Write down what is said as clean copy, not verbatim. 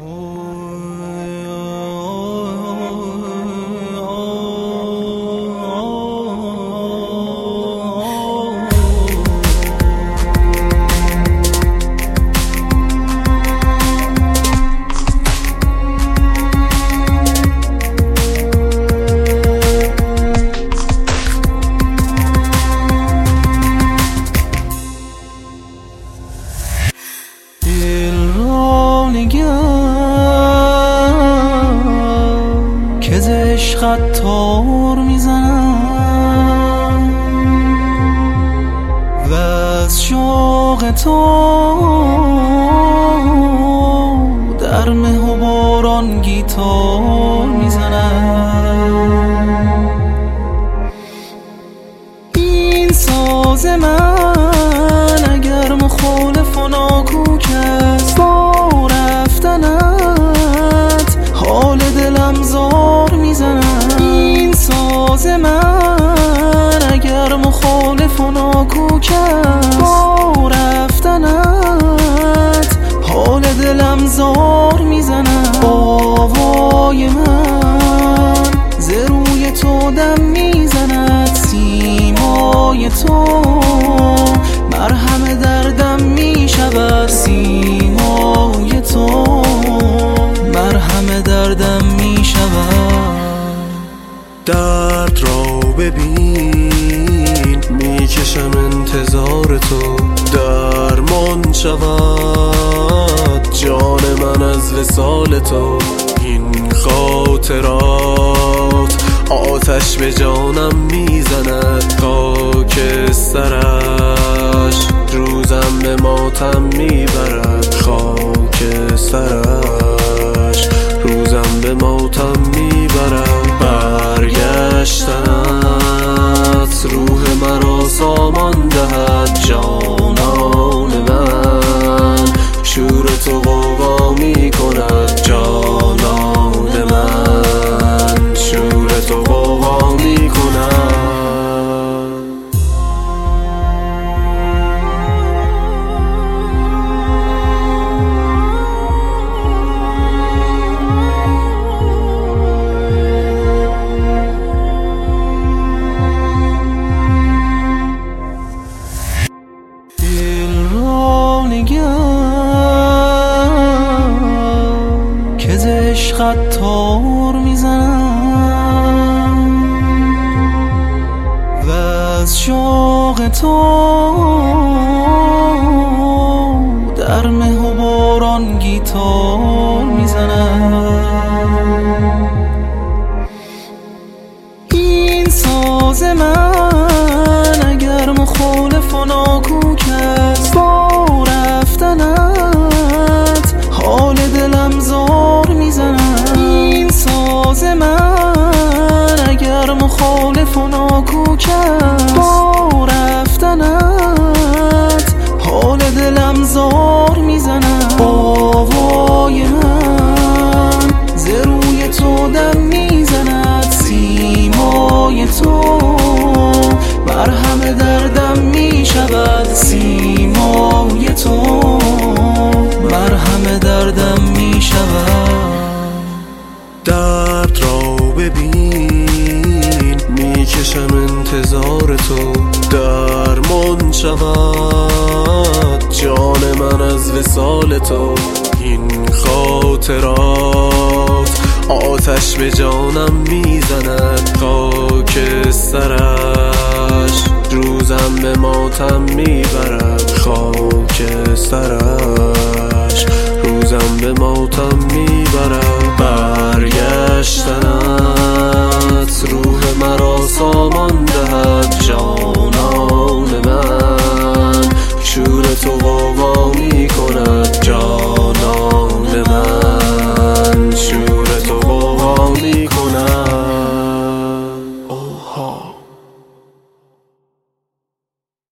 که ز عشقت تار میزنم و از شوق تو در مه و باران گیتار میزنم. این ساز من اگر مخالف و ناکوک است، با رفتنت حال دلم زار میزنم. این ساز من اگر مخالف و ناکوک است، با رفتنت حال دلم زار میزنم. آوای من ز روی تو دم میزند، سیمای تو مرهم دردم میشود. سیمای تو مرهم دردم میشود. درد را ببین میکشم انتظار تو، درمان شود جان من از وصال تو. این خاطرات آتش به جانم میزند، خاک سرش روزم به ماتم میبرد. خاک سرش روزم به ماتم میبرد. برگشتنت روح مرا سامان دهد، جانان من شور تو غوغا می کند. جانان من شور تو غوغا می کند. که ز عشقت تار میزنم و از شوق تو در مه و باران گیتار میزنم. این ساز من اگر مخالف و ناکوک است، با رفتنت حال دلم زار میزنم. این ساز من اگر مخالف و ناکوک است، با رفتنت حال دلم زار میزنم. آوای من ز روی تو دم میزند، سیمای تو مرهم دردم میشود. سیمای تو مرهم دردم میشود. درد را ببین میکشم انتظار تو، درمان شود جان من از وصال تو. این خاطرات آتش به جانم میزند، خاک سرش روزم به ماتم میبرد. خاک سرش روزم به ماتم میبرد.